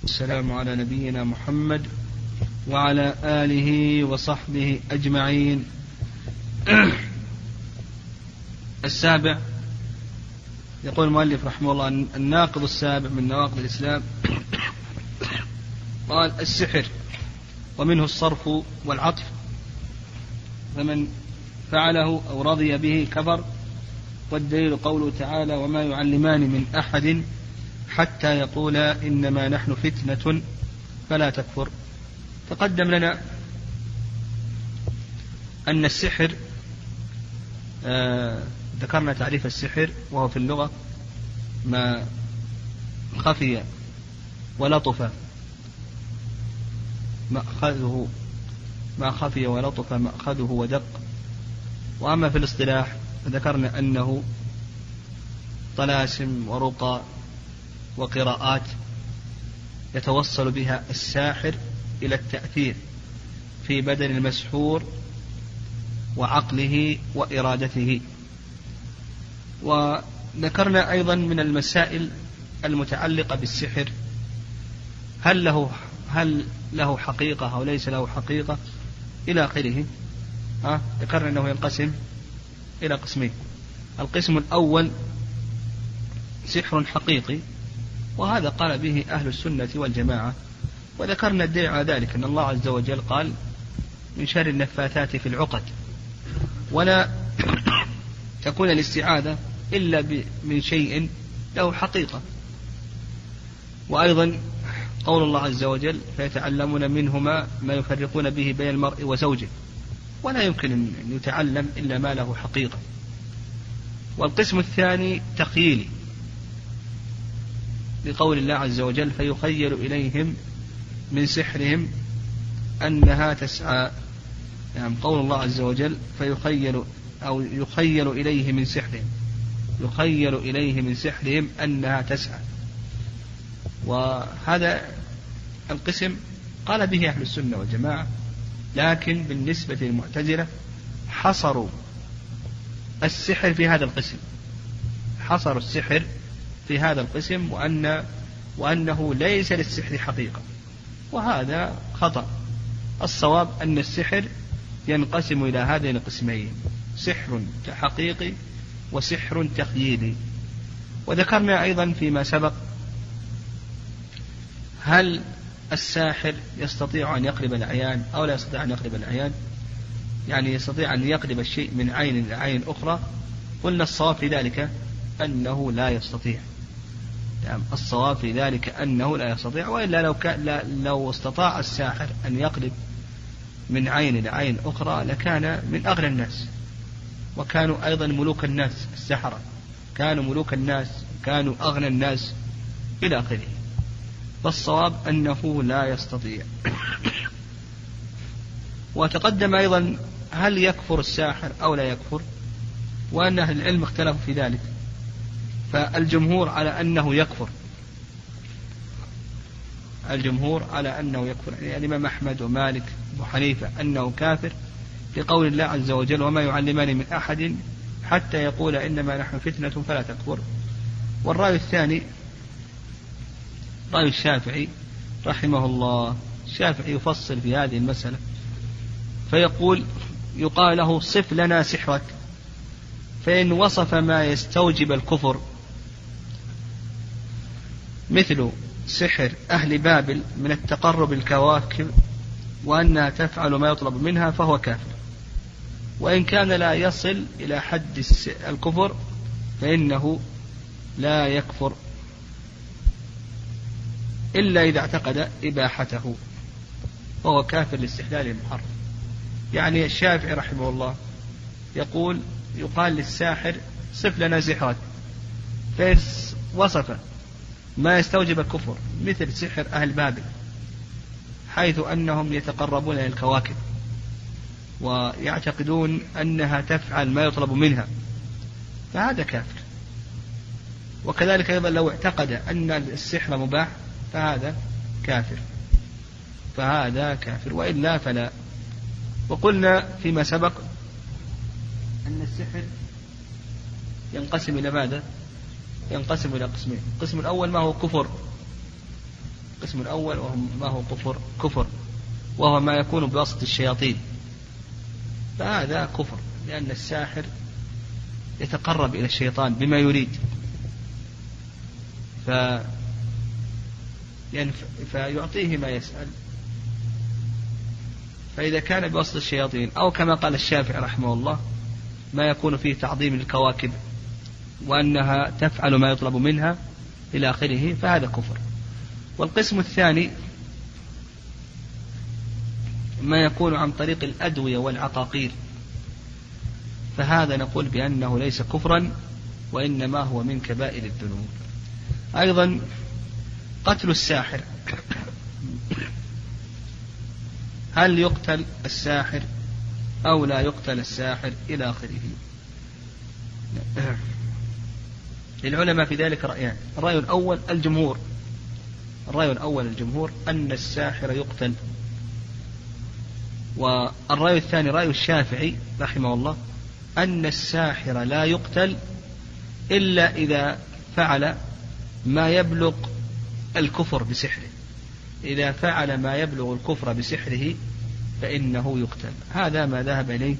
السلام على نبينا محمد وعلى آله وصحبه أجمعين. السابع، يقول المؤلف رحمه الله: الناقض السابع من نواقض الإسلام قال: السحر، ومنه الصرف والعطف، فمن فعله أو رضي به كفر. والدليل قوله تعالى: وما يعلمان من أحد حتى يقولا إنما نحن فتنة فلا تكفر. تقدم لنا أن السحر، ذكرنا تعريف السحر، وهو في اللغة ما خفي ولطف مأخذه، ما خفي ولطف مأخذه ودق. وأما في الاصطلاح ذكرنا أنه طلاسم ورقى وقراءات يتوصل بها الساحر إلى التأثير في بدن المسحور وعقله وإرادته. وذكرنا أيضا من المسائل المتعلقة بالسحر: هل له حقيقة أو ليس له حقيقة إلى آخره. ذكرنا أنه ينقسم إلى قسمين: القسم الأول سحر حقيقي، وهذا قال به أهل السنة والجماعة. وذكرنا الدليل على ذلك أن الله عز وجل قال: من شر النفاثات في العقد، ولا تكون الاستعاذة إلا من شيء له حقيقة. وأيضا قول الله عز وجل: فيتعلمون منهما ما يفرقون به بين المرء وزوجه، ولا يمكن أن يتعلم إلا ما له حقيقة. والقسم الثاني تخييلي، لقول الله عز وجل: فيخيل إليهم من سحرهم أنها تسعى. يعني قول الله عز وجل: فيخيل أو يخيل إليه من سحرهم، يخيل إليه من سحرهم أنها تسعى. وهذا القسم قال به أهل السنة والجماعة، لكن بالنسبة للمعتزلة حصروا السحر في هذا القسم، حصروا السحر في هذا القسم، وأنه ليس للسحر حقيقة، وهذا خطأ. الصواب أن السحر ينقسم إلى هذين القسمين: سحر حقيقي وسحر تخييلي. وذكرنا أيضا فيما سبق: هل الساحر يستطيع أن يقلب الأعيان أو لا يستطيع أن يقلب الأعيان؟ يعني يستطيع أن يقلب الشيء من عين إلى عين أخرى. قلنا الصواب في ذلك أنه لا يستطيع، يعني الصواب في ذلك أنه لا يستطيع. وإلا لو استطاع الساحر أن يقلب من عين إلى عين أخرى لكان من أغنى الناس، وكانوا أيضا ملوك الناس. السحرة كانوا ملوك الناس، كانوا أغنى الناس إلى آخره. فالصواب أنه لا يستطيع. وتقدم أيضا هل يكفر الساحر أو لا يكفر، وأن أهل العلم اختلفوا في ذلك. فالجمهور على أنه يكفر، الجمهور على أنه يكفر، يعني الإمام أحمد ومالك وأبو حنيفة أنه كافر، لقول الله عز وجل: وما يعلمان من أحد حتى يقول إنما نحن فتنة فلا تكفر. والرأي الثاني رأي الشافعي رحمه الله. الشافعي يفصل في هذه المسألة فيقول: يقال له: صف لنا سحرك، فإن وصف ما يستوجب الكفر مثل سحر أهل بابل من التقرب الكواكب وأنها تفعل ما يطلب منها فهو كافر. وإن كان لا يصل إلى حد الكفر فإنه لا يكفر إلا إذا اعتقد إباحته، وهو كافر لاستحلال المحرم. يعني الشافعي رحمه الله يقول: يقال للساحر: صف لنا سحرك، فإن وصف ما يستوجب الكفر مثل سحر أهل بابل، حيث أنهم يتقربون إلى الكواكب ويعتقدون أنها تفعل ما يطلب منها، فهذا كافر. وكذلك أيضا لو اعتقد أن السحر مباح فهذا كافر، وإلا فلا. وقلنا فيما سبق أن السحر ينقسم إلى ماذا؟ ينقسم إلى قسمين: القسم الأول ما هو كفر، القسم الأول وهو ما هو كفر وهو ما يكون بواسطة الشياطين، فهذا كفر، لأن الساحر يتقرب إلى الشيطان بما يريد، فيعطيه ما يسأل. فإذا كان بواسطة الشياطين أو كما قال الشافعي رحمه الله ما يكون فيه تعظيم الكواكب وأنها تفعل ما يطلب منها إلى آخره، فهذا كفر. والقسم الثاني ما يكون عن طريق الأدوية والعقاقير، فهذا نقول بأنه ليس كفرا وإنما هو من كبائر الذنوب. أيضا قتل الساحر، هل يقتل الساحر أو لا يقتل الساحر إلى آخره؟ للعلماء في ذلك رأيان. الرأي الأول الجمهور أن الساحر يقتل، والرأي الثاني رأي الشافعي رحمه الله أن الساحر لا يقتل إلا إذا فعل ما يبلغ الكفر بسحره، إذا فعل ما يبلغ الكفر بسحره فإنه يقتل. هذا ما ذهب إليه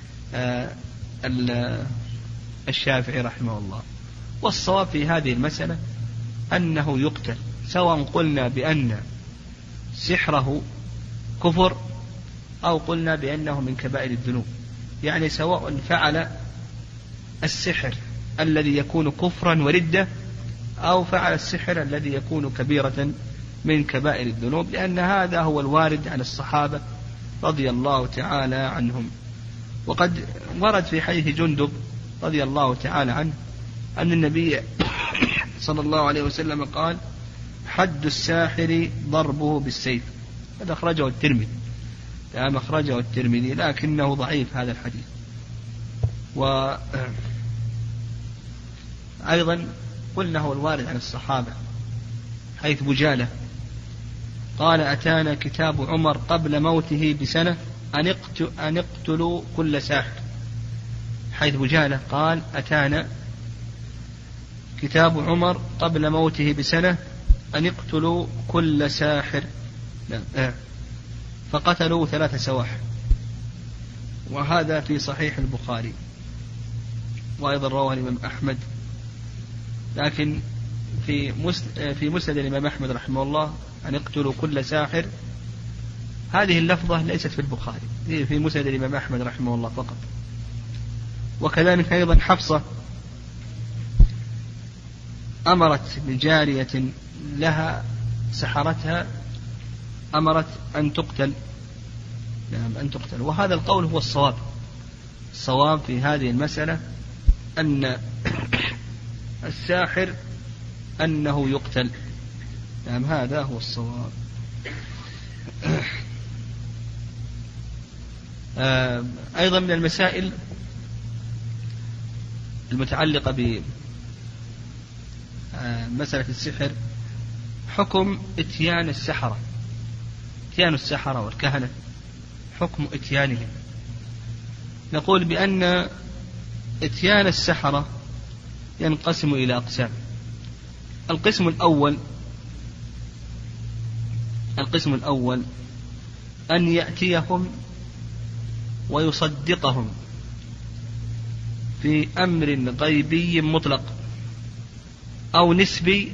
الشافعي رحمه الله. والصواب في هذه المسألة أنه يقتل، سواء قلنا بأن سحره كفر أو قلنا بأنه من كبائر الذنوب، يعني سواء فعل السحر الذي يكون كفرا وردة أو فعل السحر الذي يكون كبيرة من كبائر الذنوب، لأن هذا هو الوارد عن الصحابة رضي الله تعالى عنهم. وقد ورد في حديث جندب رضي الله تعالى عنه أن النبي صلى الله عليه وسلم قال: حد الساحر ضربه بالسيف. هذا أخرجه الترمذي، لكنه ضعيف هذا الحديث. وأيضا قلنا هو الوارد عن الصحابة، حيث بجالة قال: أتانا كتاب عمر قبل موته بسنة أن اقتلوا كل ساحر. حيث بجالة قال: أتانا كتاب عمر قبل موته بسنة أن اقتلوا كل ساحر، فقتلوا 3 سواحر. وهذا في صحيح البخاري، وأيضا رواه الإمام أحمد. لكن في مسند الإمام أحمد رحمه الله أن اقتلوا كل ساحر، هذه اللفظة ليست في البخاري، في مسند الإمام أحمد رحمه الله فقط. وكذلك أيضا حفصة أمرت بجارية لها سحرتها، أمرت أن تقتل، وهذا القول هو الصواب في هذه المسألة، أن الساحر أنه يقتل. هذا هو الصواب. أيضا من المسائل المتعلقة بمسألة السحر حكم إتيان السحرة والكهنة، حكم إتيانهم. نقول بأن إتيان السحرة ينقسم إلى أقسام. القسم الأول أن يأتيهم ويصدقهم في أمر غيبي مطلق أو نسبي،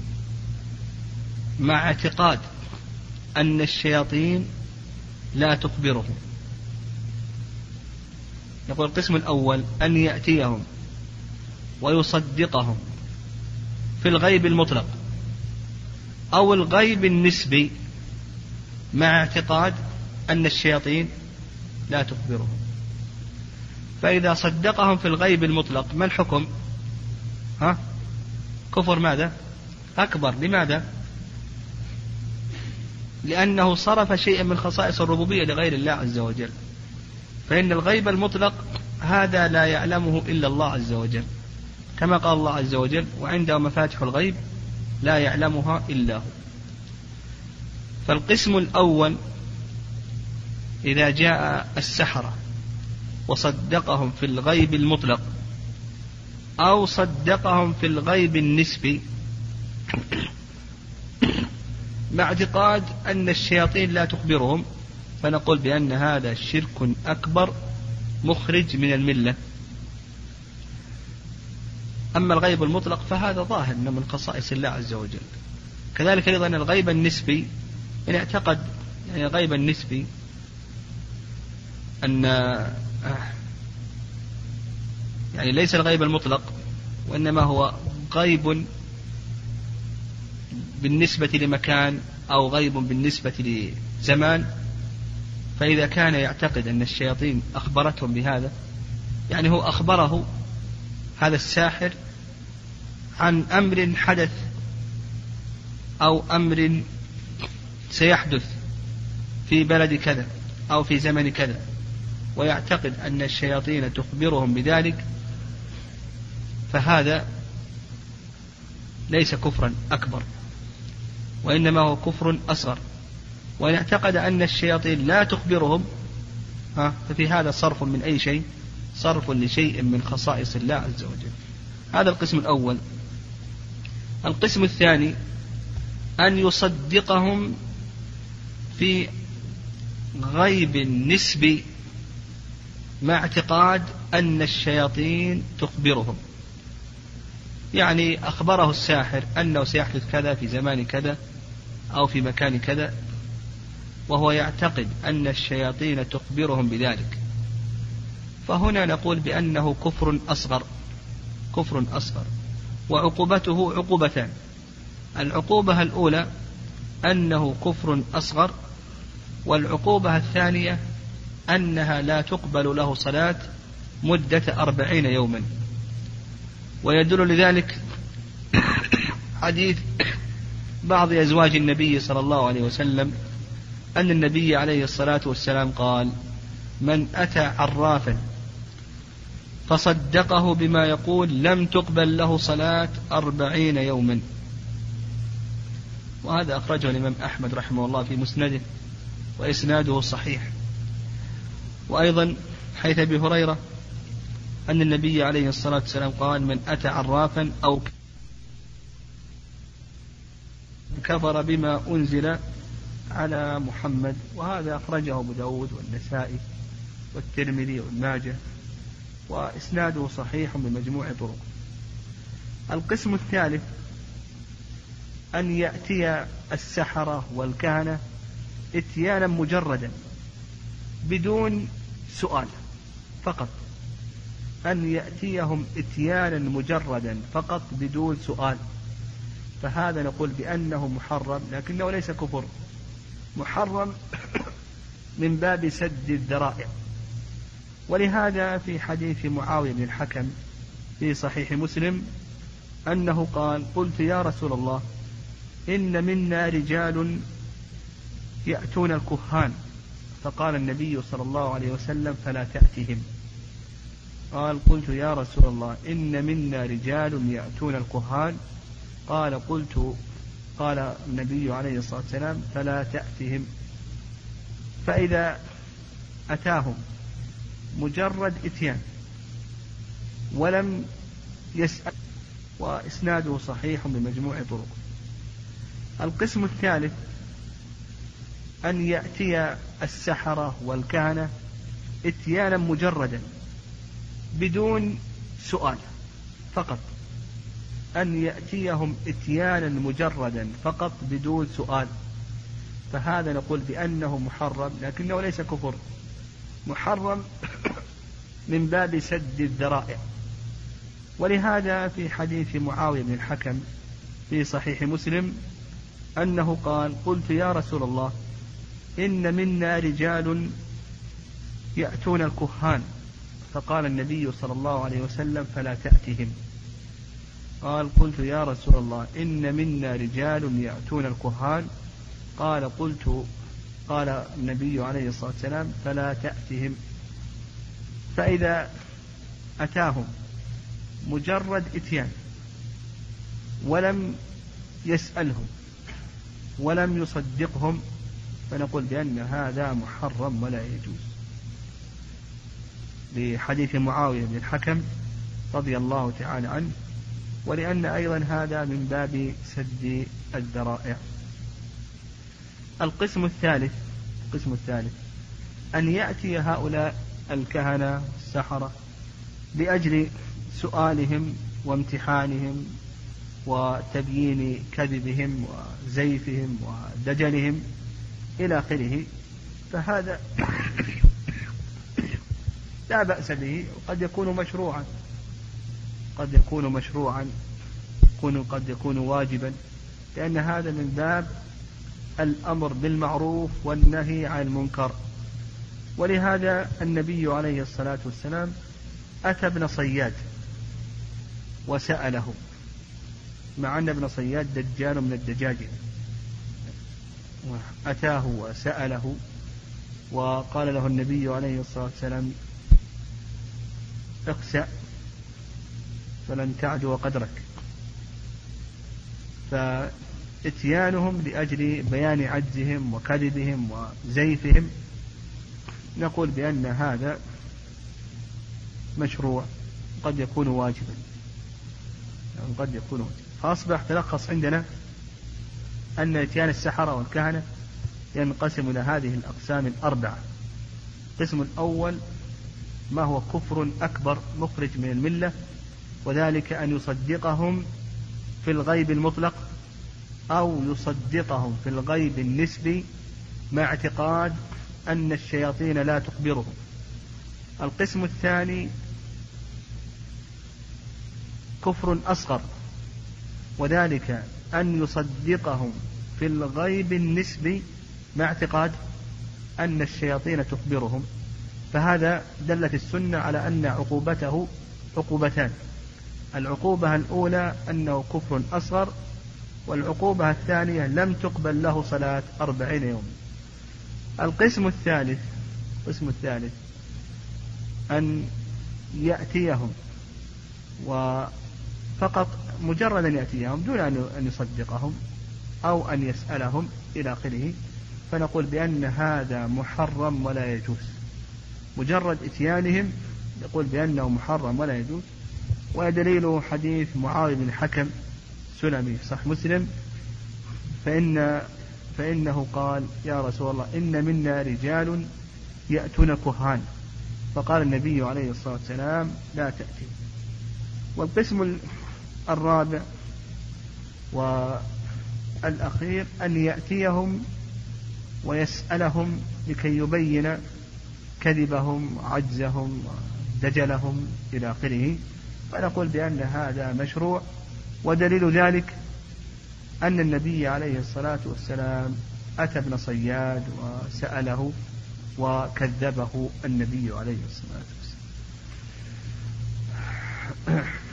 مع اعتقاد أن الشياطين لا تخبره. يقول القسم الأول أن يأتيهم ويصدقهم في الغيب المطلق أو الغيب النسبي، مع اعتقاد أن الشياطين لا تخبره. فإذا صدقهم في الغيب المطلق ما الحكم؟ كفر ماذا؟ أكبر. لماذا؟ لأنه صرف شيئا من خصائص الربوبية لغير الله عز وجل، فإن الغيب المطلق هذا لا يعلمه إلا الله عز وجل، كما قال الله عز وجل: وعنده مفاتح الغيب لا يعلمها إلا هو. فالقسم الأول إذا جاء السحرة وصدقهم في الغيب المطلق أو صدقهم في الغيب النسبي، مع اعتقاد أن الشياطين لا تخبرهم، فنقول بأن هذا شرك أكبر مخرج من الملة. أما الغيب المطلق فهذا ظاهر من خصائص الله عز وجل. كذلك أيضا الغيب النسبي، إن اعتقد يعني الغيب النسبي أن يعني ليس الغيب المطلق، وإنما هو غيب بالنسبة لمكان أو غيب بالنسبة لزمان، فإذا كان يعتقد أن الشياطين أخبرتهم بهذا، يعني هو أخبره هذا الساحر عن أمر حدث أو أمر سيحدث في بلد كذا أو في زمن كذا، ويعتقد أن الشياطين تخبرهم بذلك، فهذا ليس كفرا أكبر، وإنما هو كفر أصغر. وإن اعتقد أن الشياطين لا تخبرهم ففي هذا صرف من أي شيء، صرف لشيء من خصائص الله عز وجل. هذا القسم الأول. القسم الثاني أن يصدقهم في غيب نسبي مع اعتقاد أن الشياطين تخبرهم، يعني أخبره الساحر أنه سيحدث كذا في زمان كذا أو في مكان كذا، وهو يعتقد أن الشياطين تخبرهم بذلك، فهنا نقول بأنه كفر أصغر، كفر أصغر، وعقوبته عقوبتان. العقوبة الأولى أنه كفر أصغر، والعقوبة الثانية أنها لا تقبل له صلاة مدة 40 يوما. ويدل لذلك حديث بعض أزواج النبي صلى الله عليه وسلم أن النبي عليه الصلاة والسلام قال: من أتى عرافا فصدقه بما يقول لم تقبل له صلاة 40 يوما. وهذا أخرجه الإمام أحمد رحمه الله في مسنده، وإسناده صحيح. وأيضا حيث أبي هريرة أن النبي عليه الصلاة والسلام قال: من أتى عرافا أو كفر بما أنزل على محمد. وهذا أخرجه أبو داود والنسائي والترمذي وابن ماجه، وإسناده صحيح بمجموع طرق. القسم الثالث أن يأتي السحرة والكهنة اتيانا مجردا بدون سؤال فقط، أن يأتيهم اتيانا مجردا فقط بدون سؤال، فهذا نقول بأنه محرم، لكنه ليس كفر، محرم من باب سد الذرائع. ولهذا في حديث معاوية بن الحكم في صحيح مسلم أنه قال: قلت يا رسول الله إن منا رجال يأتون الكهان، فقال النبي صلى الله عليه وسلم: فلا تأتهم. قال: قلت يا رسول الله إن منا رجال يأتون الكهان، قال النبي عليه الصلاة والسلام: فلا تأتهم. فإذا أتاهم مجرد إتيان ولم يسأل، وإسناده صحيح بمجموع طرق. القسم الثالث أن يأتي السحرة والكهنة اتيانا مجردا بدون سؤال فقط، أن يأتيهم اتيانا مجردا فقط بدون سؤال، فهذا نقول بأنه محرم، لكنه ليس كفر، محرم من باب سد الذرائع. ولهذا في حديث معاوية بن الحكم في صحيح مسلم أنه قال: قلت يا رسول الله إن منا رجال يأتون الكهان، فقال النبي صلى الله عليه وسلم: فلا تأتهم. قال: قلت يا رسول الله إن منا رجال يأتون الكهان، قال النبي عليه الصلاة والسلام: فلا تأتهم. فإذا أتاهم مجرد إتيان ولم يسألهم ولم يصدقهم، فنقول بأن هذا محرم ولا يجوز، لحديث معاوية بن الحكم رضي الله تعالى عنه، ولأن أيضا هذا من باب سد الذرائع. القسم الثالث أن يأتي هؤلاء الكهنة السحرة لأجل سؤالهم وامتحانهم وتبيين كذبهم وزيفهم ودجلهم إلى آخره، فهذا لا بأس به، وقد يكون مشروعا، قد يكون واجبا، لأن هذا من باب الأمر بالمعروف والنهي عن المنكر. ولهذا النبي عليه الصلاة والسلام أتى ابن صياد وسأله، مع أن ابن صياد دجال من الدجاجل، أتاه وسأله وقال له النبي عليه الصلاة والسلام اخسأ فلن تعدو قدرك. فإتيانهم لأجل بيان عجزهم وكذبهم وزيفهم نقول بأن هذا مشروع، قد يكون واجبا، فأصبح تلخص عندنا أن إتيان السحرة والكهنة ينقسم إلى هذه الأقسام الأربعة. القسم الأول ما هو كفر أكبر مخرج من الملة، وذلك أن يصدقهم في الغيب المطلق أو يصدقهم في الغيب النسبي مع اعتقاد أن الشياطين لا تخبرهم. القسم الثاني كفر أصغر، وذلك أن يصدقهم في الغيب النسبي مع اعتقاد أن الشياطين تخبرهم، فهذا دلت السنة على أن عقوبته عقوبتان: العقوبة الأولى أنه كفر أصغر، والعقوبة الثانية لم تقبل له صلاة 40 يوم. القسم الثالث أن يأتيهم وفقط مجرد أن يأتيهم دون أن يصدقهم أو أن يسألهم إلى آخره، فنقول بأن هذا محرم ولا يجوز. مجرد إتيانهم يقول بأنه محرم ولا يجوز. ودليله حديث معاوية بن حكم سلمي صح مسلم، فإنه قال: يا رسول الله إن منا رجال يأتون كهان، فقال النبي عليه الصلاة والسلام: لا تأتي. والقسم الرابع والأخير أن يأتيهم ويسألهم لكي يبين كذبهم عجزهم دجلهم إلى آخره، فنقول بأن هذا مشروع. ودليل ذلك أن النبي عليه الصلاة والسلام أتى ابن صياد وسأله وكذبه النبي عليه الصلاة والسلام.